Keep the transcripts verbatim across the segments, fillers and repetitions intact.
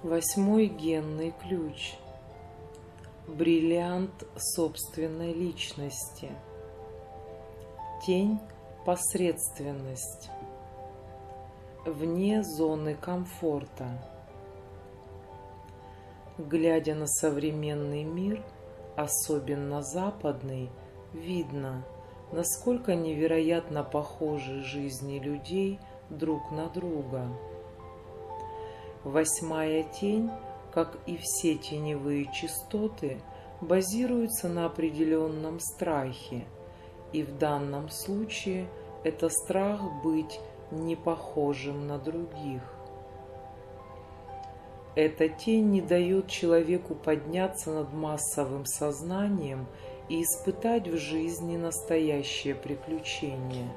Восьмой генный ключ. Бриллиант собственной личности. Тень – посредственность. Вне зоны комфорта. Глядя на современный мир, особенно западный, видно, насколько невероятно похожи жизни людей друг на друга. Восьмая тень, как и все теневые частоты, базируется на определенном страхе, и в данном случае это страх быть не похожим на других. Эта тень не дает человеку подняться над массовым сознанием и испытать в жизни настоящее приключение.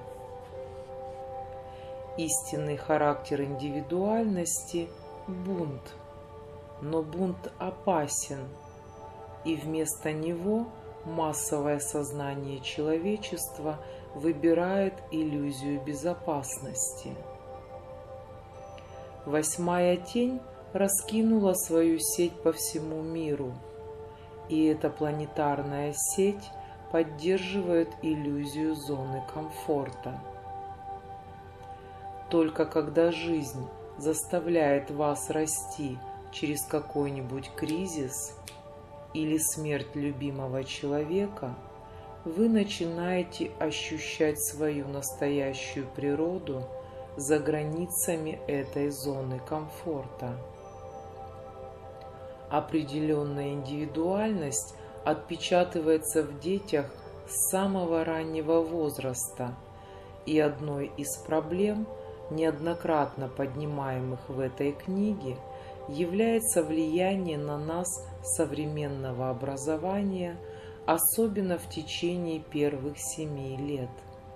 Истинный характер индивидуальности – бунт, но бунт опасен, и вместо него массовое сознание человечества выбирает иллюзию безопасности. Восьмая тень раскинула свою сеть по всему миру, и эта планетарная сеть поддерживает иллюзию зоны комфорта. Только когда жизнь заставляет вас расти через какой-нибудь кризис или смерть любимого человека, вы начинаете ощущать свою настоящую природу за границами этой зоны комфорта. Определенная индивидуальность отпечатывается в детях с самого раннего возраста, и одной из проблем, неоднократно поднимаемых в этой книге, является влияние на нас современного образования, особенно в течение первых семи лет.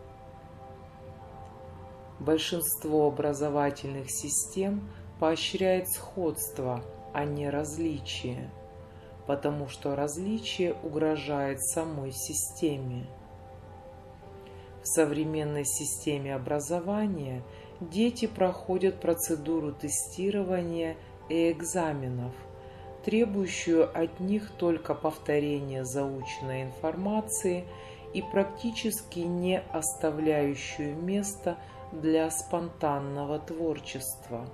Большинство образовательных систем поощряет сходство, а не различие, потому что различие угрожает самой системе. В современной системе образования дети проходят процедуру тестирования и экзаменов, требующую от них только повторения заученной информации и практически не оставляющую места для спонтанного творчества.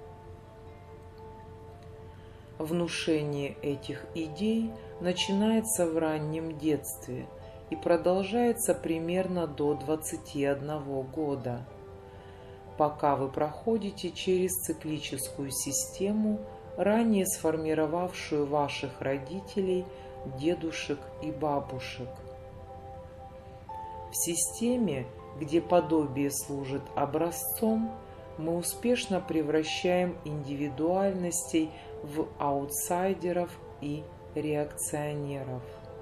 Внушение этих идей начинается в раннем детстве и продолжается примерно до двадцати одного года, пока вы проходите через циклическую систему, ранее сформировавшую ваших родителей, дедушек и бабушек. В системе, где подобие служит образцом, мы успешно превращаем индивидуальностей в аутсайдеров и реакционеров.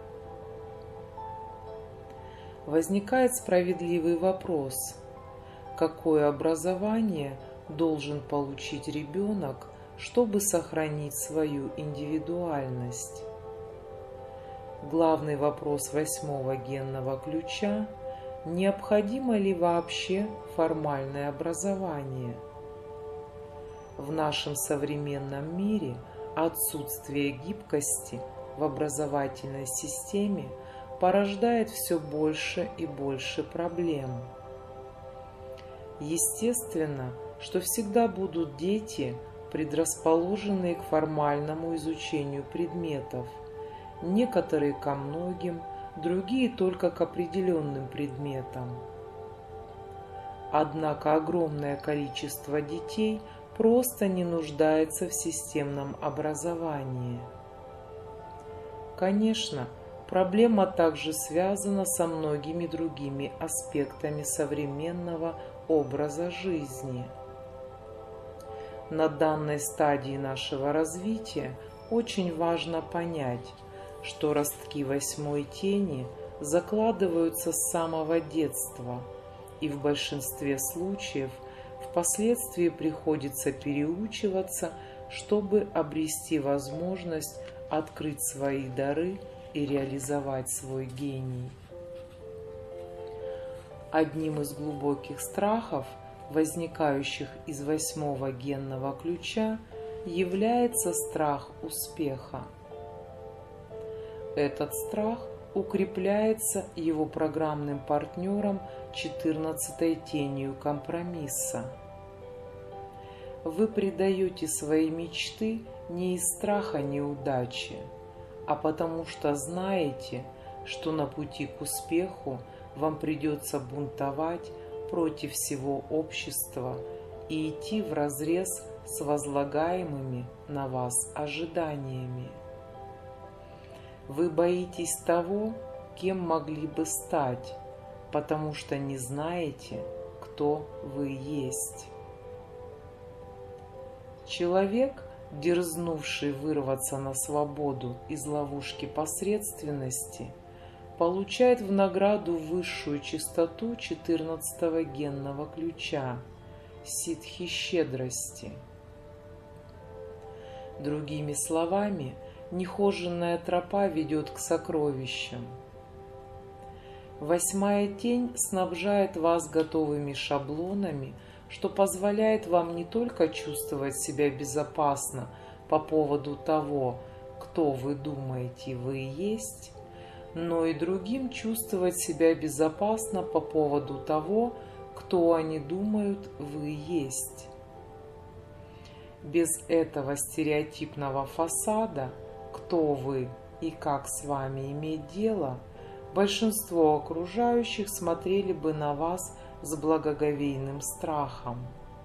Возникает справедливый вопрос: какое образование должен получить ребенок, чтобы сохранить свою индивидуальность? Главный вопрос восьмого генного ключа – необходимо ли вообще формальное образование? В нашем современном мире отсутствие гибкости в образовательной системе порождает все больше и больше проблем. Естественно, что всегда будут дети, предрасположенные к формальному изучению предметов, некоторые ко многим, другие только к определенным предметам. Однако огромное количество детей просто не нуждается в системном образовании. Конечно, проблема также связана со многими другими аспектами современного образа жизни. На данной стадии нашего развития очень важно понять, что ростки восьмой тени закладываются с самого детства, и в большинстве случаев впоследствии приходится переучиваться, чтобы обрести возможность открыть свои дары и реализовать свой гений. Одним из глубоких страхов, возникающих из восьмого генного ключа, является страх успеха. Этот страх укрепляется его программным партнером четырнадцатой тенью компромисса. Вы предаете свои мечты не из страха неудачи, а потому что знаете, что на пути к успеху вам придется бунтовать против всего общества и идти вразрез с возлагаемыми на вас ожиданиями. Вы боитесь того, кем могли бы стать, потому что не знаете, кто вы есть. Человек, дерзнувший вырваться на свободу из ловушки посредственности, получает в награду высшую чистоту четырнадцатого генного ключа – ситхи щедрости. Другими словами, нехоженная тропа ведет к сокровищам. Восьмая тень снабжает вас готовыми шаблонами, что позволяет вам не только чувствовать себя безопасно по поводу того, кто вы думаете вы есть, но и другим чувствовать себя безопасно по поводу того, кто они думают вы есть. Без этого стереотипного фасада «кто вы и как с вами иметь дело», большинство окружающих смотрели бы на вас с благоговейным страхом.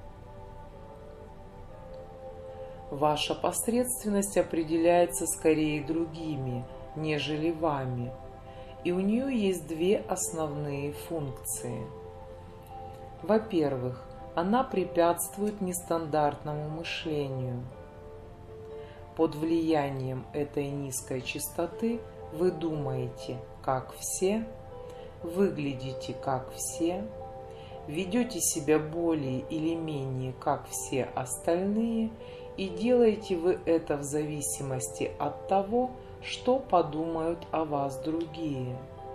Ваша посредственность определяется скорее другими, нежели вами, и у нее есть две основные функции. Во-первых, она препятствует нестандартному мышлению. Под влиянием этой низкой частоты вы думаете, как все, выглядите, как все, ведете себя более или менее, как все остальные, и делаете вы это в зависимости от того, что подумают о вас другие.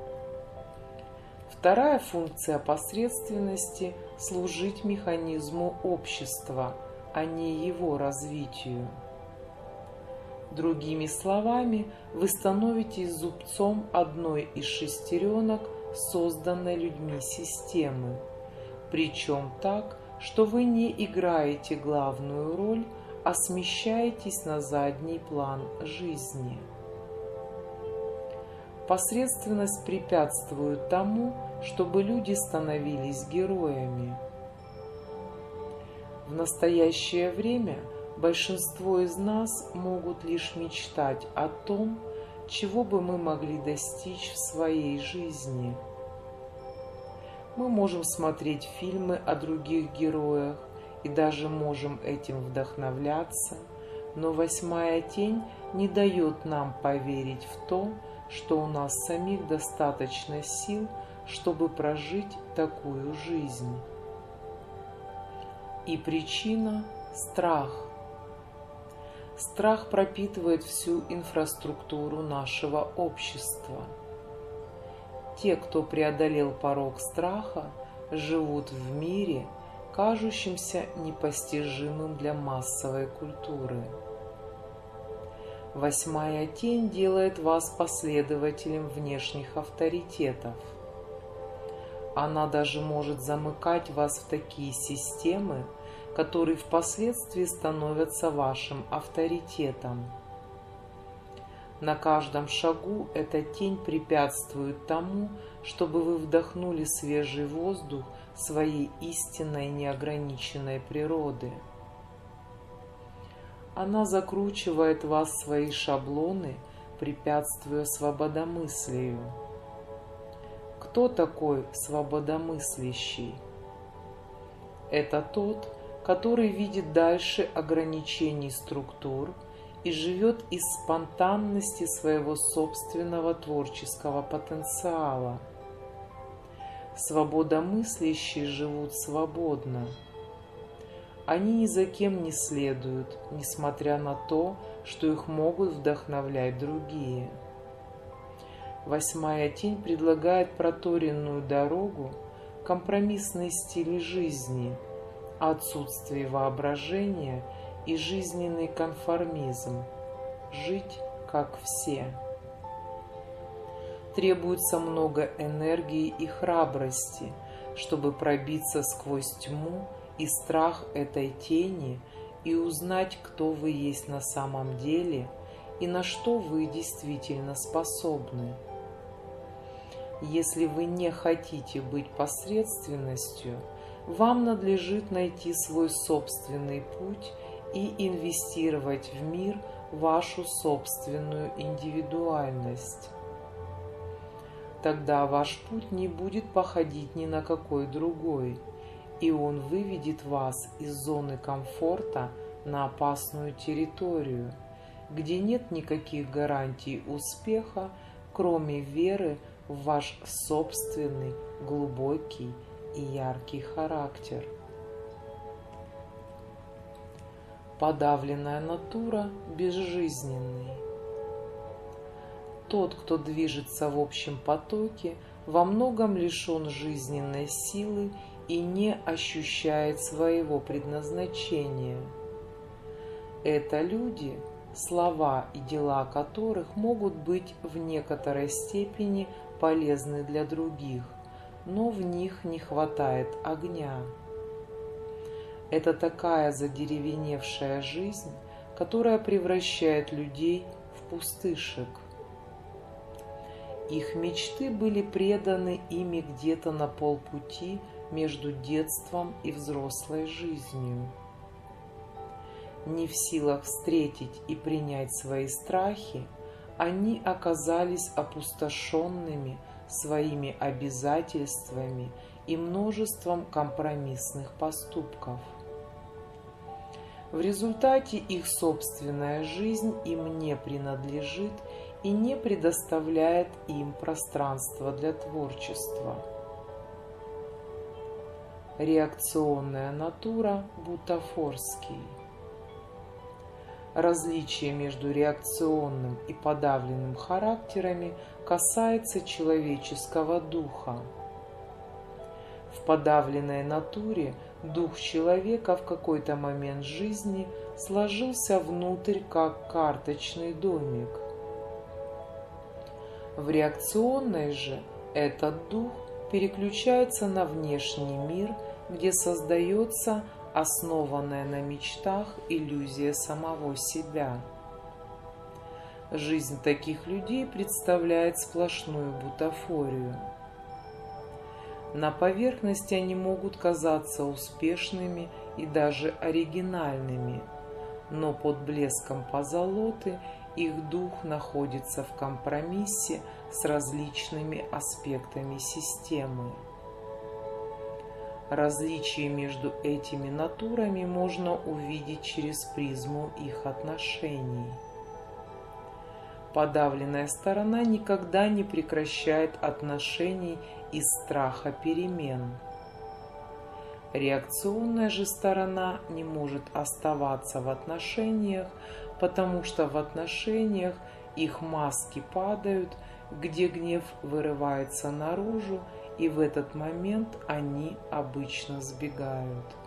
Вторая функция посредственности – служить механизму общества, а не его развитию. Другими словами, вы становитесь зубцом одной из шестеренок, созданной людьми системы, причем так, что вы не играете главную роль, а смещаетесь на задний план жизни. Посредственность препятствует тому, чтобы люди становились героями. В настоящее время большинство из нас могут лишь мечтать о том, чего бы мы могли достичь в своей жизни. Мы можем смотреть фильмы о других героях и даже можем этим вдохновляться, но восьмая тень не дает нам поверить в то, что у нас самих достаточно сил, чтобы прожить такую жизнь. И причина – страх. Страх пропитывает всю инфраструктуру нашего общества. Те, кто преодолел порог страха, живут в мире, кажущимся непостижимым для массовой культуры. Восьмая тень делает вас последователем внешних авторитетов. Она даже может замыкать вас в такие системы, которые впоследствии становятся вашим авторитетом. На каждом шагу эта тень препятствует тому, чтобы вы вдохнули свежий воздух своей истинной неограниченной природы. Она закручивает вас в свои шаблоны, препятствуя свободомыслию. Кто такой свободомыслящий? Это тот, который видит дальше ограничений структур и живет из спонтанности своего собственного творческого потенциала. Свободомыслящие живут свободно. Они ни за кем не следуют, несмотря на то, что их могут вдохновлять другие. Восьмая тень предлагает проторенную дорогу, компромиссный стиль жизни, отсутствие воображения и жизненный конформизм – жить как все. Требуется много энергии и храбрости, чтобы пробиться сквозь тьму и страх этой тени и узнать, кто вы есть на самом деле и на что вы действительно способны. Если вы не хотите быть посредственностью, вам надлежит найти свой собственный путь и инвестировать в мир вашу собственную индивидуальность. Тогда ваш путь не будет походить ни на какой другой, и он выведет вас из зоны комфорта на опасную территорию, где нет никаких гарантий успеха, кроме веры в ваш собственный глубокий и яркий характер. Подавленная натура безжизненный. Тот, кто движется в общем потоке, во многом лишен жизненной силы и не ощущает своего предназначения. Это люди, слова и дела которых могут быть в некоторой степени полезны для других, но в них не хватает огня. Это такая задеревеневшая жизнь, которая превращает людей в пустышек. Их мечты были преданы ими где-то на полпути между детством и взрослой жизнью. Не в силах встретить и принять свои страхи, они оказались опустошенными своими обязательствами и множеством компромиссных поступков. В результате их собственная жизнь им не принадлежит и не предоставляет им пространства для творчества. Реакционная натура бутафорский. Различие между реакционным и подавленным характерами касается человеческого духа. В подавленной натуре дух человека в какой-то момент жизни сложился внутрь как карточный домик. В реакционной же этот дух переключается на внешний мир, где создается основанная на мечтах иллюзия самого себя. Жизнь таких людей представляет сплошную бутафорию. На поверхности они могут казаться успешными и даже оригинальными, но под блеском позолоты их дух находится в компромиссе с различными аспектами системы. Различие между этими натурами можно увидеть через призму их отношений. Подавленная сторона никогда не прекращает отношений из страха перемен. Реакционная же сторона не может оставаться в отношениях, потому что в отношениях их маски падают, где гнев вырывается наружу, и в этот момент они обычно сбегают.